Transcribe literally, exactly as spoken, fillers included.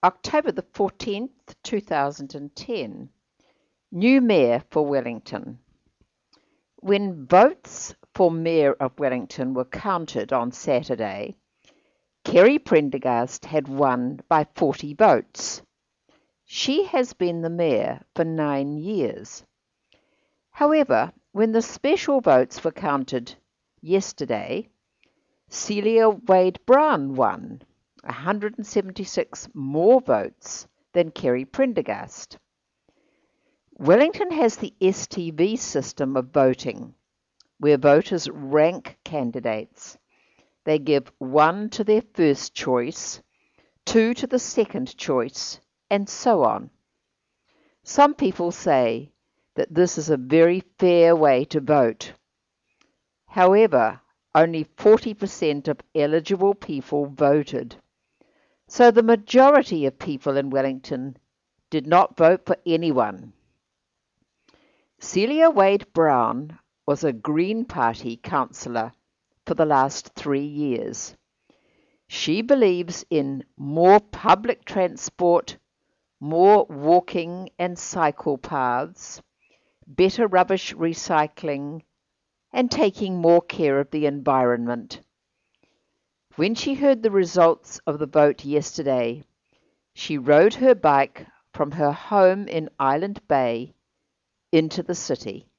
October the fourteenth, two thousand ten. New Mayor for Wellington. When votes for Mayor of Wellington were counted on Saturday, Kerry Prendergast had won by forty votes. She has been the mayor for nine years. However, when the special votes were counted yesterday, Celia Wade-Brown won one hundred seventy-six more votes than Kerry Prendergast. Wellington has the S T V system of voting, where voters rank candidates. They give one to their first choice, two to the second choice, and so on. Some people say that this is a very fair way to vote. However, only forty percent of eligible people voted. So the majority of people in Wellington did not vote for anyone. Celia Wade-Brown was a Green Party councillor for the last three years. She believes in more public transport, more walking and cycle paths, better rubbish recycling, and taking more care of the environment. When she heard the results of the vote yesterday, she rode her bike from her home in Island Bay into the city.